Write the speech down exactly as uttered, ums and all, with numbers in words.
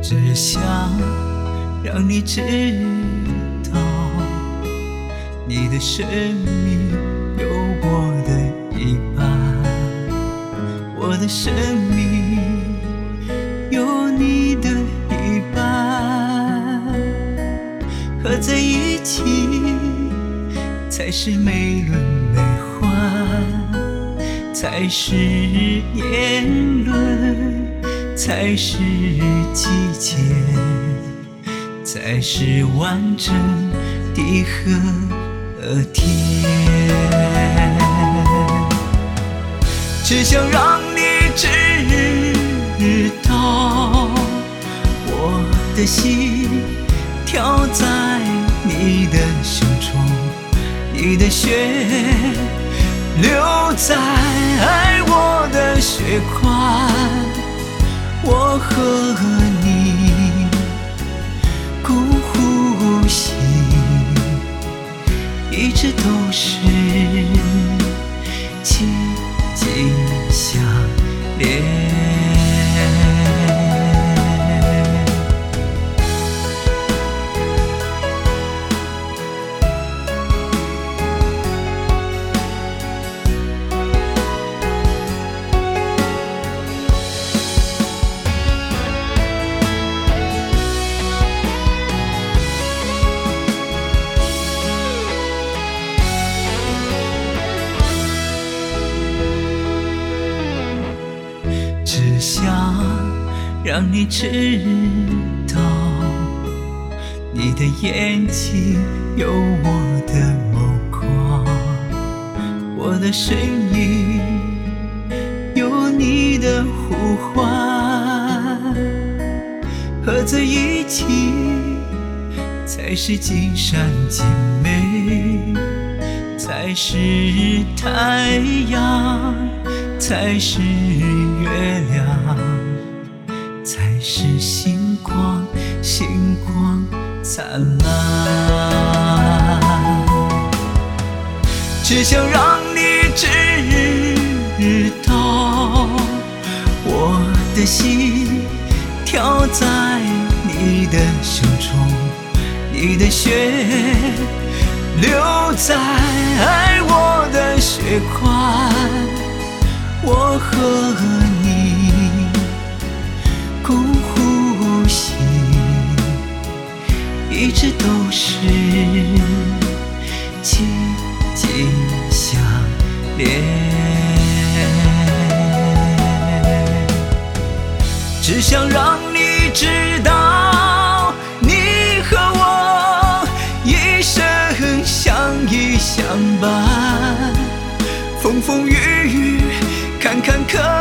只想让你知道，你的生命有我的一半，我的生命有你的一半，合在一起才是美轮美奂，才是年轮，才是季节，才是完整的和谐。只想让你知道，我的心跳在你的胸中，你的血流在我的血管，我和你共呼吸，一直都是紧紧相连。只想让你知道，你的眼睛有我的眸光，我的声音有你的呼唤，合在一起才是金山金美，才是太阳，才是月亮，才是星光，星光灿烂。只想让你知道，我的心跳在你的胸中，你的血流在我的血管，我和你共呼吸，一直都是紧紧相连。只想让你知道，你和我一生相依相伴，风风雨雨，坎坎坷